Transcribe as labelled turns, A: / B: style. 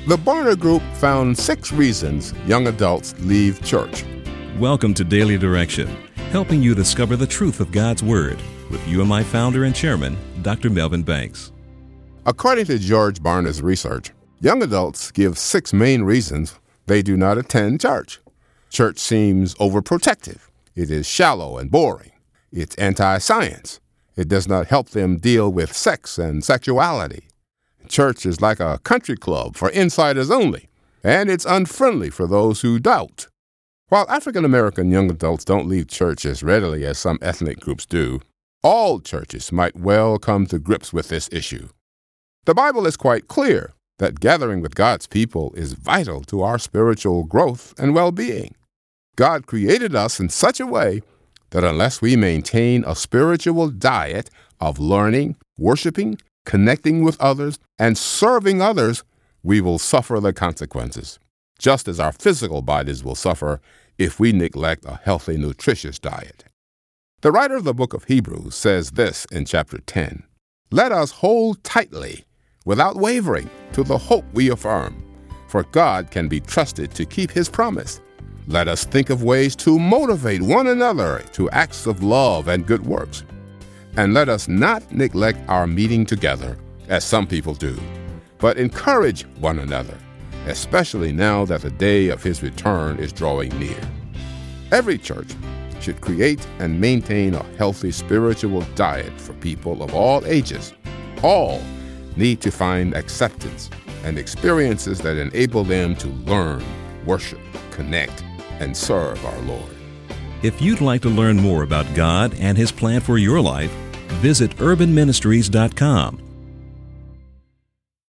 A: The Barna Group found 6 reasons young adults leave church.
B: Welcome to Daily Direction, helping you discover the truth of God's Word with UMI founder and chairman, Dr. Melvin Banks.
A: According to George Barna's research, young adults give 6 main reasons they do not attend church. Church seems overprotective. It is shallow and boring. It's anti-science. It does not help them deal with sex and sexuality. Church is like a country club for insiders only, and it's unfriendly for those who doubt. While African American young adults don't leave church as readily as some ethnic groups do, all churches might well come to grips with this issue. The Bible is quite clear that gathering with God's people is vital to our spiritual growth and well-being. God created us in such a way that unless we maintain a spiritual diet of learning, worshiping, connecting with others, and serving others, we will suffer the consequences, just as our physical bodies will suffer if we neglect a healthy, nutritious diet. The writer of the book of Hebrews says this in chapter 10, "Let us hold tightly, without wavering, to the hope we affirm, for God can be trusted to keep his promise. Let us think of ways to motivate one another to acts of love and good works. And let us not neglect our meeting together, as some people do, but encourage one another, especially now that the day of his return is drawing near." Every church should create and maintain a healthy spiritual diet for people of all ages. All need to find acceptance and experiences that enable them to learn, worship, connect, and serve our Lord.
B: If you'd like to learn more about God and His plan for your life, visit urbanministries.com